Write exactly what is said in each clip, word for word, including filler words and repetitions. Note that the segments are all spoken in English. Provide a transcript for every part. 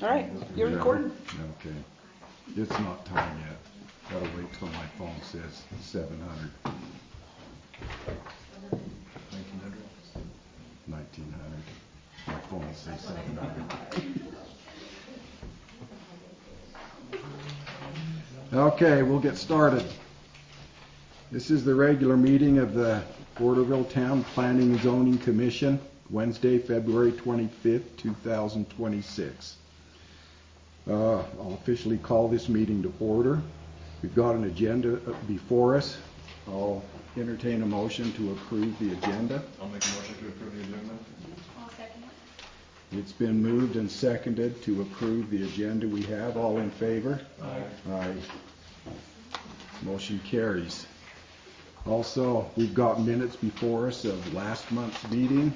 All right, you're recording. Okay. It's not time yet. Gotta wait till my phone says seven hundred. nineteen hundred? nineteen hundred. My phone says seven hundred. Okay, we'll get started. This is the regular meeting of the Porterville Town Planning and Zoning Commission, Wednesday, February twenty-fifth, two thousand twenty-six. Uh, I'll officially call this meeting to order. We've got an agenda before us. I'll entertain a motion to approve the agenda. I'll make a motion to approve the agenda. I'll second it. It's been moved and seconded to approve the agenda we have. All in favor? Aye. Aye. Motion carries. Also, we've got minutes before us of last month's meeting.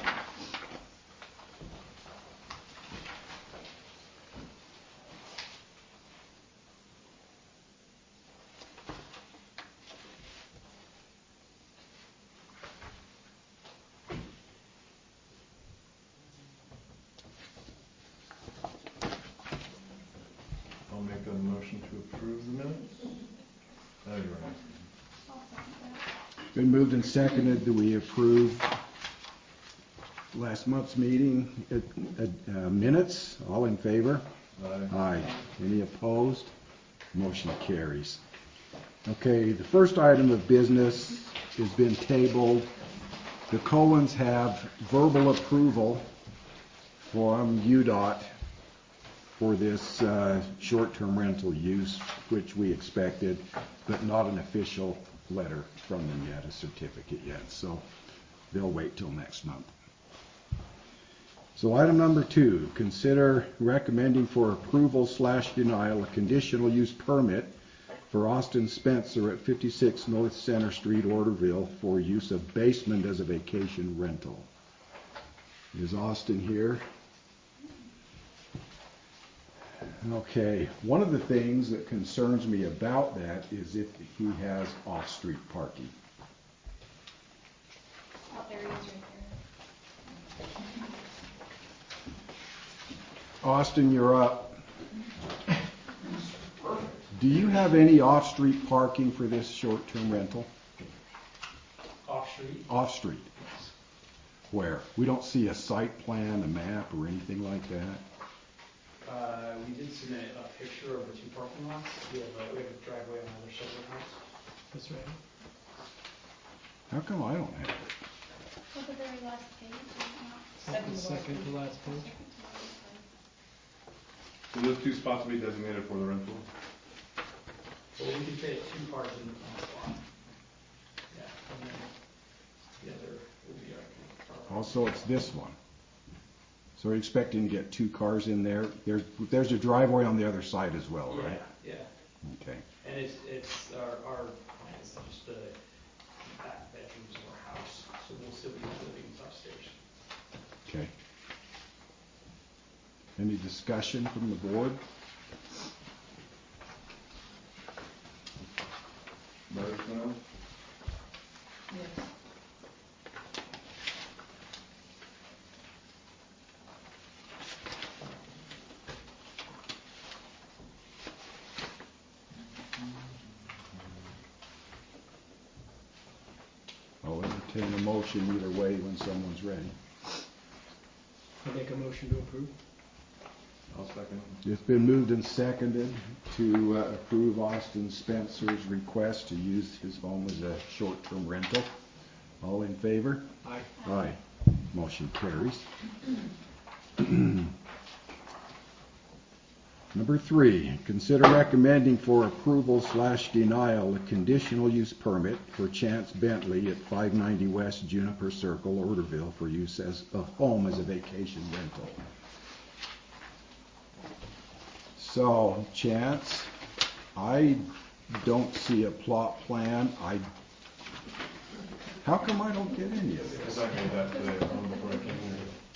I'll make a motion to approve the minutes. Oh, you're right. I'll second that. Been moved and seconded that we approve last month's meeting uh, uh, minutes. All in favor? Aye. Aye. Any opposed? Motion carries. Okay, the first item of business has been tabled. The Cohens have verbal approval from U D O T for this uh, short-term rental use, which we expected, but not an official letter from them yet, a certificate yet. So they'll wait till next month. So item number two, consider recommending for approval slash denial a conditional use permit for Austin Spencer at fifty-six North Center Street, Orderville, for use of basement as a vacation rental. Is Austin here? Okay, one of the things that concerns me about that is if he has off-street parking. Oh, there he is right there. Austin, you're up. Do you have any off-street parking for this short-term rental? Off-street? Off-street. Where? We don't see a site plan, a map, or anything like that? Uh, we did submit a picture of the two parking lots. We have a, we have a driveway on the other side of the house. That's right. How come I don't have it? Look at the very last page. Second, second to last page. So those two spots will be designated for the rental? So we can fit two cars in the front spot. Yeah, and then the other will be our. our Also, it's this one. So we're expecting to get two cars in there. There's there's a driveway on the other side as well, right? Yeah, yeah. Okay. And it's, it's, our, our plan is just the back bedrooms of our house, so we'll still be living upstairs. Okay. Any discussion from the board? Marshmallow? Yes. I'll entertain a motion either way when someone's ready. I make a motion to approve. I'll second. It's been moved and seconded to uh, approve Austin Spencer's request to use his home as a short-term rental. All in favor? Aye. Aye. Motion carries. Number three, consider recommending for approval slash denial a conditional use permit for Chance Bentley at five ninety West Juniper Circle, Orderville, for use as a home as a vacation rental. So, Chance, I don't see a plot plan. I. How come I don't get any of Because this? I made that today um, before I came here.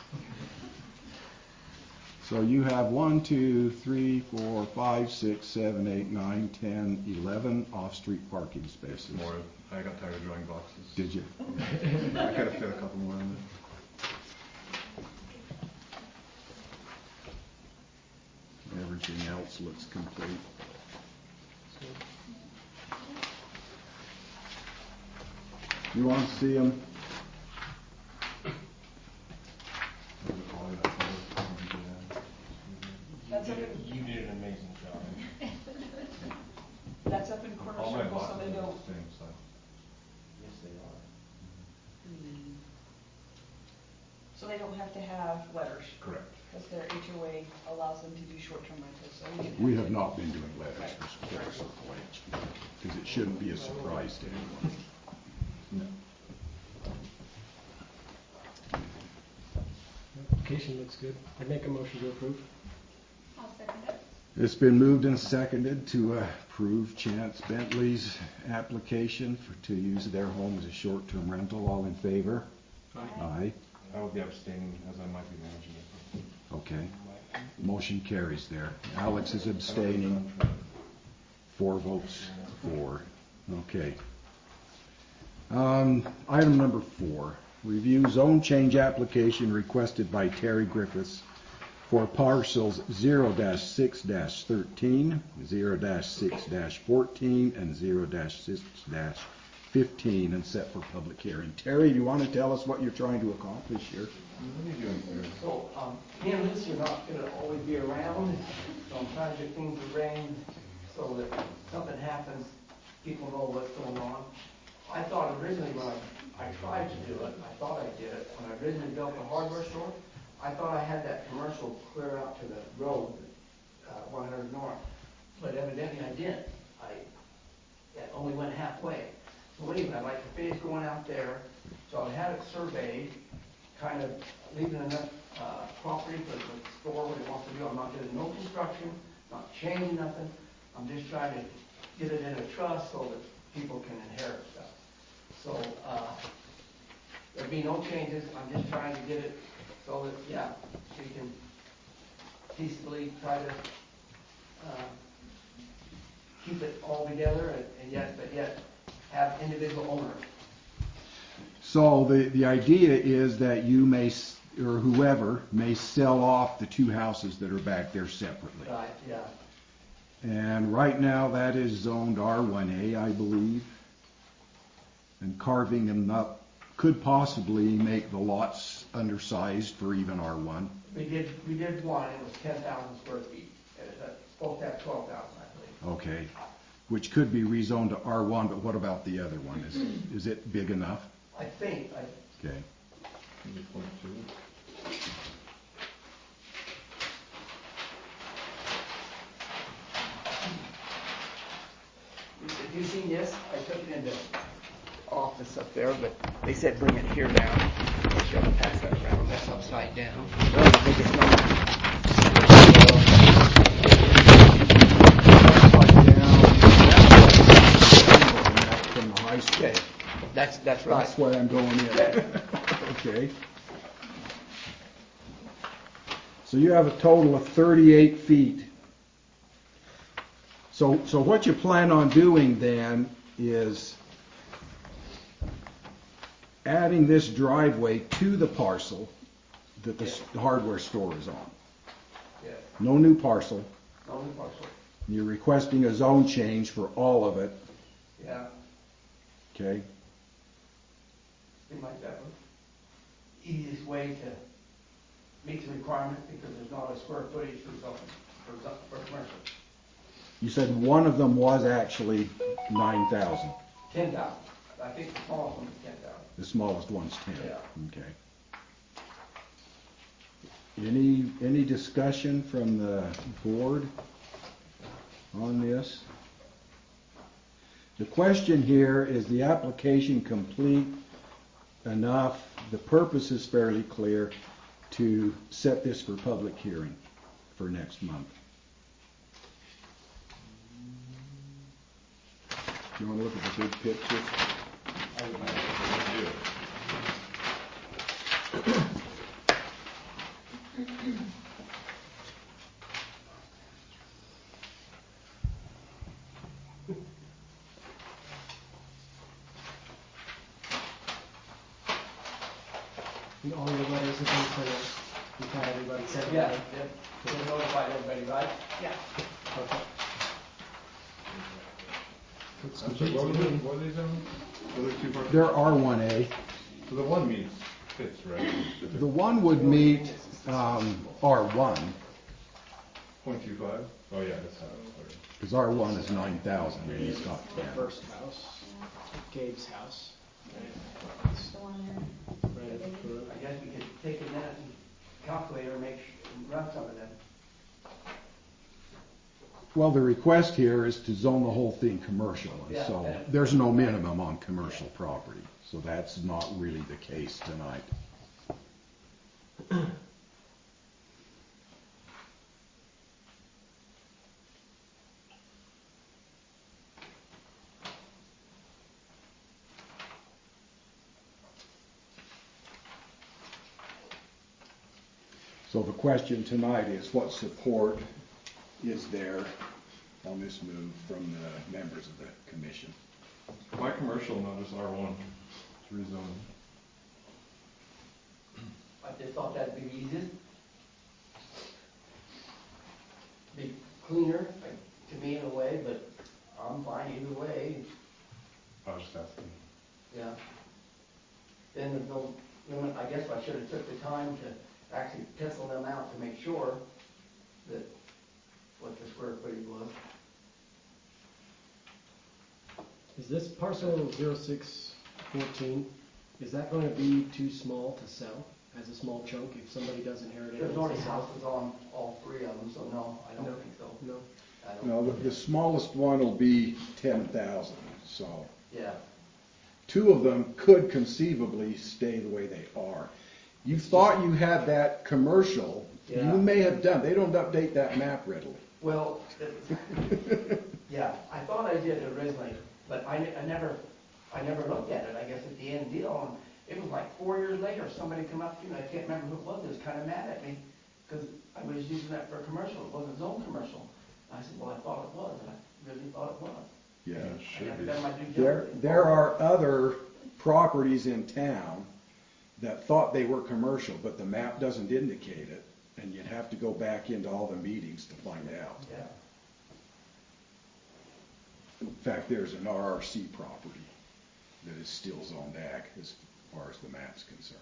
So you have one, two, three, four, five, six, seven, eight, nine, ten, eleven off-street parking spaces. More. I got tired of drawing boxes. Did you? I could have fit a couple more in there. looks complete. You want to see them? That's up You in, did- You did an amazing job. that's up in Corner All my Circle, so boxes they are the don't. same size. Yes, they are. So they don't have to have letters, Correct. because their H O A allows them to do short-term rentals, so we didn't We have have to. not been doing letters for quite some point, because it shouldn't be a surprise to anyone. No. Application looks good. I'd make a motion to approve. I'll second it. It's been moved and seconded to approve Chance Bentley's application for, to use their home as a short-term rental. All in favor? Aye. I will be abstaining as I might be managing it. Okay. Motion carries there. Alex is abstaining. Four votes for. Okay. Um, item number four. Review zone change application requested by Terry Griffiths for parcels zero six thirteen, zero six fourteen, and zero six fifteen, and set for public hearing. Terry, do you want to tell us what you're trying to accomplish here? What are you doing here? So, um, me and Lucy are not gonna always be around, so I'm trying to get things arranged so that if something happens, people know what's going on. I thought originally when I, I tried to do it, I thought I did it, when I originally built the hardware store, I thought I had that commercial clear out to the road, uh, one hundred north, but evidently I didn't. I, it only went halfway. So anyway, I'd like to finish going out there, so I had it surveyed, kind of leaving enough uh, property for the store what it wants to do. I'm not doing no construction, not changing nothing. I'm just trying to get it in a trust so that people can inherit stuff. So uh, there'll be no changes. I'm just trying to get it so that, yeah, we can peacefully try to uh, keep it all together and, and yet, but yet have individual owners. So the, the idea is that you may, s- or whoever, may sell off the two houses that are back there separately. Right, yeah. And right now that is zoned R one A, I believe. And carving them up could possibly make the lots undersized for even R one. We did, we did one, it was ten thousand square feet. It was supposed to have twelve thousand, I believe. Okay. Which could be rezoned to R one, but what about the other one? Is, is it big enough? I think, I, Okay. Is it twenty-two? have you seen this? I took it in the office up there, but they said bring it here now. I should have passed that around, that's upside down. Well, the biggest number. Upside down. From the high school. Okay, that's, that's right. That's why I'm going in. Okay. So you have a total of thirty-eight feet. So, so what you plan on doing then is adding this driveway to the parcel that the s- the hardware store is on. Yeah, No new parcel. only partial. You're requesting a zone change for all of it, Yeah, okay? seemed like that was easiest way to meet the requirement because there's not a square footage for something, for, zo- for commercial. You said one of them was actually nine thousand. Ten thousand. I think the smallest one is ten thousand. The smallest one's ten. Yeah. Okay. Any, any discussion from the board on this? The question here, is the application complete enough, the purpose is fairly clear, to set this for public hearing for next month? Do you want to look at the big picture? I would like to do it. And all your letters have been sent out. You've had everybody sent Yeah, out. yeah. They notified everybody, right? Yeah. Okay. Looks I'm sorry, complete what to were they, me. what were they zoning? What are the two parcels? They're R one A. So the one meets, fits, right? The one would meet um, R one, Point two five? Oh, yeah, that's how it was. because R one is nine thousand and he's got The ten. first house, Gabe's house. That's the one there. Right up front. I guess we could take a minute and calculator, make, sh- and run some of them. Well, the request here is to zone the whole thing commercial, and Yeah. so there's no minimum on commercial property. So that's not really the case tonight. So the question tonight is what support is there on this move from the members of the commission? Why commercial, not just R one? It's rezoning. I just thought that'd be the easiest. Be cleaner, like, to me in a way, but I'm fine either way, I was just asking. yeah. Then there's no limit, I guess I should have took the time to actually pencil them out to make sure that what the square footage was. Is this parcel zero six fourteen, is that going to be too small to sell as a small chunk if somebody does inherit it? There's already houses on all three of them, so no, I don't No. think so. No? I don't- No, the, the smallest one will be ten thousand, so Yeah, two of them could conceivably stay the way they are. You thought you had that commercial, Yeah. you may have done, they don't update that map readily. well, it- yeah, I thought I did originally, but I, ne- I never, I never looked at it, I guess, at the end deal. And it was like four years later, somebody come up to me, and I can't remember who it was, they was kind of mad at me, because I was using that for a commercial, it wasn't zone commercial. And I said, well, I thought it was, and I really thought it was. Yeah. It I should never be. done my due There, diligence. there are other properties in town that thought they were commercial, but the map doesn't indicate it, and you'd have to go back into all the meetings to find out. Yeah, In fact, there's an R R C property that is still zoned ag as far as the map's concerned.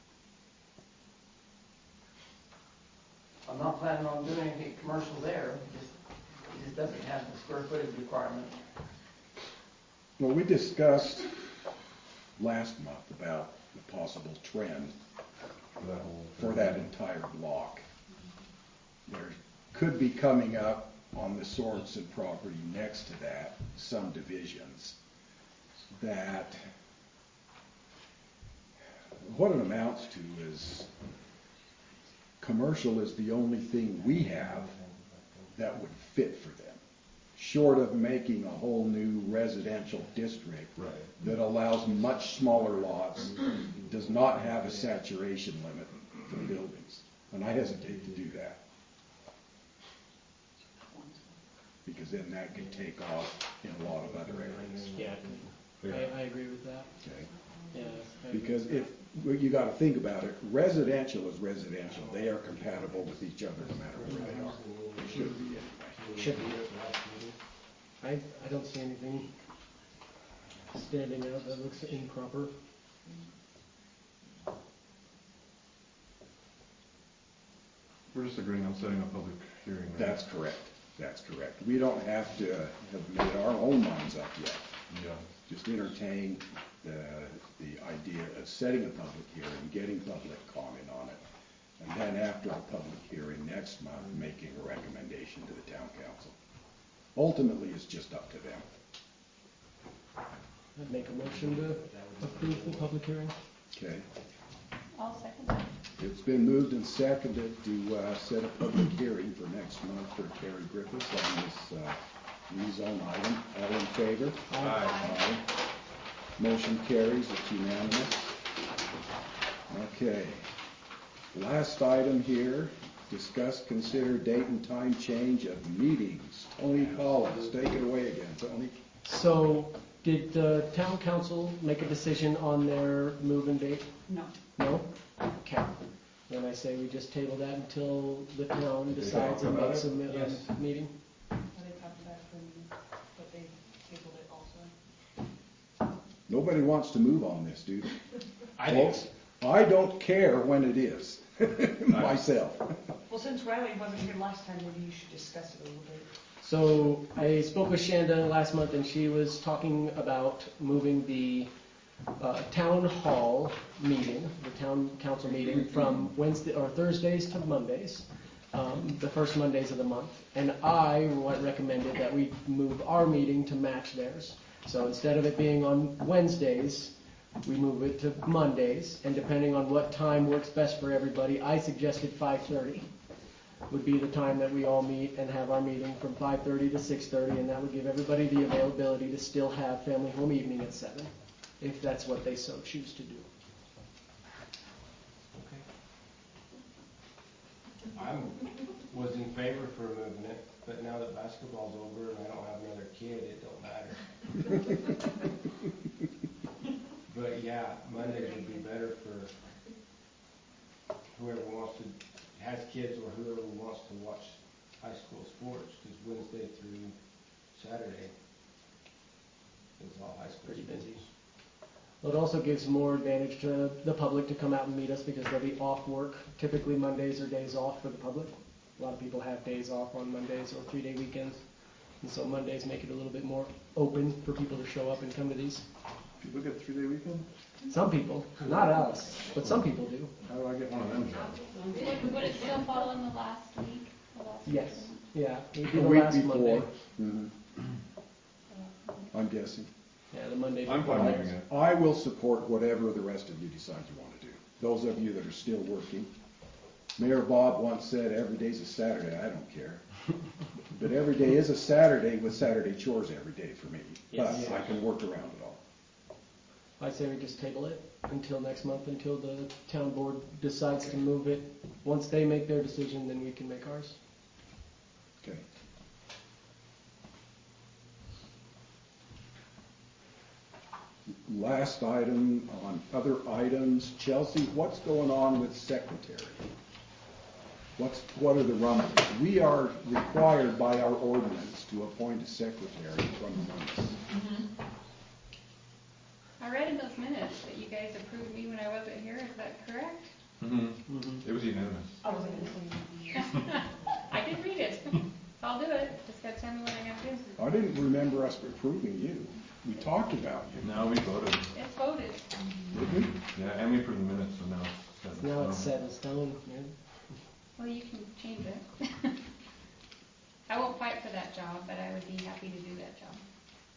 I'm not planning on doing anything commercial there, it just, it just doesn't have the square footage requirement. Well, we discussed last month about the possible trend For that whole. for that entire block. There could be coming up on the Sorensen property next to that, some divisions that, what it amounts to is, commercial is the only thing we have that would fit for them, short of making a whole new residential district Right. that allows much smaller lots, does not have a saturation limit for buildings. And I hesitate to do that. Because then that could take off in a lot of other areas. Yeah, I, I agree with that. Okay? Yeah. I agree. Because if, well, you gotta think about it, residential is residential. They are compatible with each other no matter where they are. They should be anyway. Should be. I, I don't see anything standing out that looks improper. We're just agreeing on setting a public hearing, right? That's correct. That's correct. We don't have to have made our own minds up yet. Yeah. Just entertain the, the idea of setting a public hearing, getting public comment on it, and then after a public hearing next month, making a recommendation to the town council. Ultimately, it's just up to them. I'd make a motion to approve the public hearing. Okay? I'll second that. It's been moved and seconded to uh, set a public hearing for next month for Terry Griffiths on this uh, rezone item. All in favor? Aye. Aye. Motion carries, it's unanimous. Okay. Last item here, discuss, consider date and time change of meetings. Tony Collins, take it away again, Tony. So, did the town council make a decision on their move-in date? No. No? Okay. Then I say we just table that until the town Did they decides talk and about makes a it? mi- Yes. a meeting. Nobody wants to move on this, do they? I do. Folks, I don't care when it is, myself. Well, since Riley wasn't here last time, maybe you should discuss it a little bit. So I spoke with Shanda last month, and she was talking about moving the uh, town hall meeting, the town council meeting, from Wednesday or Thursdays to Mondays, um, the first Mondays of the month. And I wa- recommended that we move our meeting to match theirs. So instead of it being on Wednesdays, we move it to Mondays. And depending on what time works best for everybody, I suggested five thirty. Would be the time that we all meet and have our meeting from five thirty to six thirty, and that would give everybody the availability to still have family home evening at seven, if that's what they so choose to do. I was in favor for moving it, but now that basketball's over and I don't have another kid, it don't matter. But yeah, Mondays would be better for whoever wants to, has kids or whoever wants to watch high school sports, because Wednesday through Saturday is all high school Pretty sports. busy. Well, it also gives more advantage to the public to come out and meet us because they'll be off work. Typically Mondays are days off for the public. A lot of people have days off on Mondays or three-day weekends. And so Mondays make it a little bit more open for people to show up and come to these. People get three-day weekend? Some people, not us, but some people do. How do I get one of them jobs? Would, would it still fall in the last week? The last week Yes, of the month? yeah, it would be A the week last before. Monday. Mhm. I'm guessing. Yeah, the Monday I'm before. fine moving it. I will support whatever the rest of you decide you want to do. Those of you that are still working. Mayor Bob once said, every day's a Saturday. I don't care. But every day is a Saturday with Saturday chores every day for me. But Yes. I can work around it all. I say we just table it until next month, until the town board decides to move it. Once they make their decision, then we can make ours. Okay. Last item on other items. Chelsea, what's going on with secretary? What's, what are the rumbles? We are required by our ordinance to appoint a secretary from among us. I read in those minutes that you guys approved me when I wasn't here, is that correct? Mm-hmm. It was unanimous. I wasn't going to say anything. I did read it. I'll do it, just gotta tell me what I gotta do. I didn't remember us approving you. We talked about you. No, we voted. It's voted. Did we? Yeah, and we approved the minutes, so now it's set in Now it's stone. set in stone, man. Well, you can change it. I won't fight for that job, but I would be happy to do that job.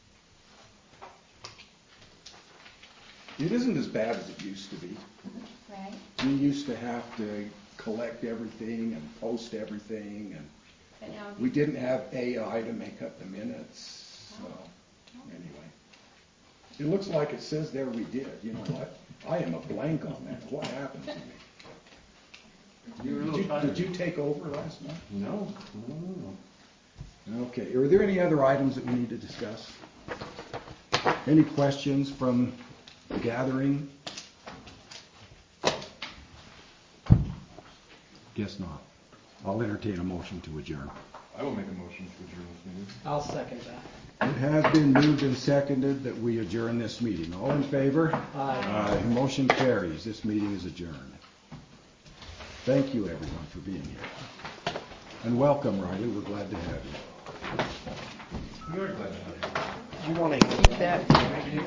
It isn't as bad as it used to be. Right? We used to have to collect everything and post everything, and But now. we didn't have A I to make up the minutes. So, anyway. It looks like it says there we did. You know what? I am a blank on that. What happened to me? You were a Did little you, tired. did you take over last month? No, no, no, no. Okay. Are there any other items that we need to discuss? Any questions from the gathering? Guess not. I'll entertain a motion to adjourn. I will make a motion to adjourn this meeting. I'll second that. It has been moved and seconded that we adjourn this meeting. All in favor? Aye. Aye. Motion carries. This meeting is adjourned. Thank you, everyone, for being here. And welcome, Riley. We're glad to have you. We are glad to have you. You want to keep that?